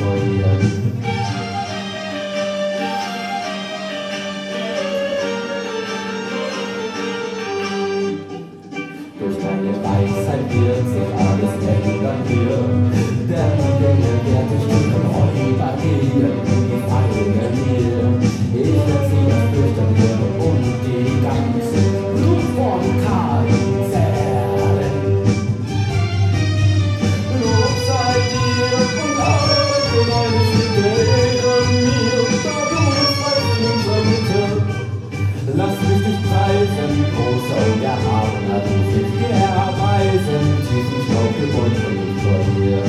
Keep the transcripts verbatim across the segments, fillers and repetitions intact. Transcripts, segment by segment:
vor dir. Durch deine Weisheit wird sich alles ändern hier. Denn die Dinge werden stimmen, Räuber gehen, die Feinde mir. Ich werde sie das fürchten hier und die ganze Blut von Kain zerren. Lob sei dir und alle Gemeinde Ehre mir, da du jetzt weißt in unserer Mitte. Lass mich dich preisen, großer und erhabener, du willst dir erweisen, tiefen Staub gebeugt und nicht vor dir.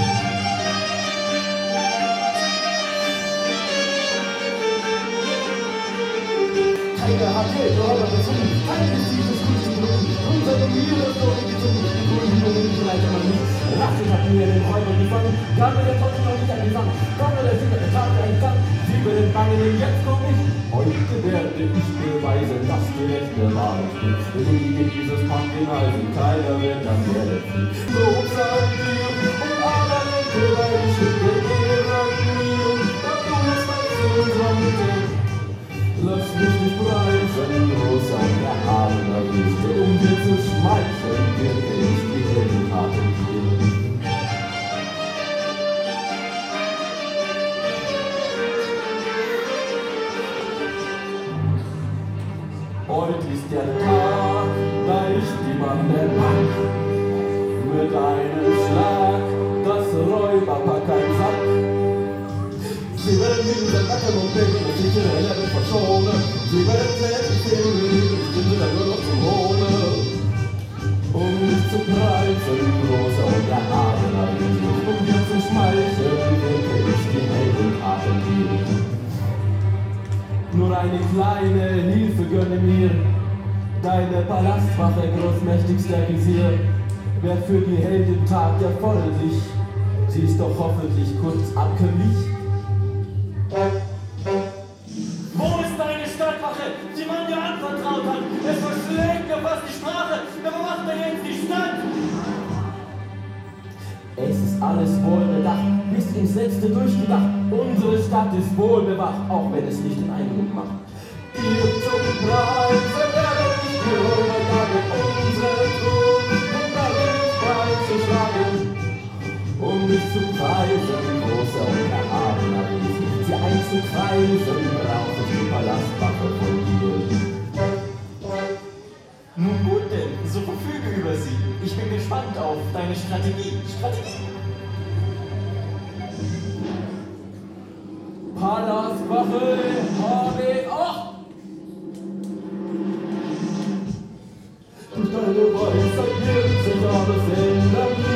Keiner hat Geld, aber gefunden, kein ist dieses gute Blut. Unser Domier ist doch nicht gezogen, die Grünen und die Leiter man nicht. Rache hat mir den Räuber gefangen, gab mir der Teufel noch nicht angefangen. Komm mir der Finger, der Tag ein Kampf, sie will den Bangen, jetzt komm ich. Heute werde ich beweisen, dass die Rechte wahr ist. Liege dieses Pakt in Eisen, keiner wird dann mehr letzten. Lob sei dir und aller Lenke, weil ich schicke Ehre mir. Doch du jetzt weißt in unserer Mitte. Lass mich nicht preisen, großer und erhabener Richter, um dir zu schmeicheln, wirke ich die Heldentaten hier. Heute ist der Tag, da ich die Bande pack. Mit einem Schlag das Räuberpack ein Sack. Sie werden mich in Ackern und Becken und sich in der Erde verschonen. Sie werden selbst die Filme lieben, ich bin wieder nur noch zum Hohne. Um mich zu preisen, großer und erhabener Richter, um dir zu schmeicheln, wirke ich die Heldentaten hier. Nur eine kleine Hilfe gönne mir, deine Palastwache, großmächtigster Visier. Wer für die Heldentat erforderlich, sie ist doch hoffentlich kurz abkömmlich. Wo ist deine Stadtwache, die man dir anvertraut hat? Es verschlägt mir fast die Sprache, aber macht er jetzt die Stadt? Es ist alles wohl bedacht, bis ins Letzte durchgedacht. Unsere Stadt ist wohl bewacht, auch wenn es nicht den Eindruck macht. Ihr zum Preise werdet nicht die Räuber jagen, unsere Thron, und darin nicht beizuschlagen. Um mich zu preisen, großer und erhabener Riese, sie einzupreisen, brauche ich die Palastwache von dir. Nun gut denn, so verfüge über sie. Ich bin gespannt auf deine Strategie. Strategie. Palastwache habe ich auch! Durch deine Weisheit wird sich alles ändern.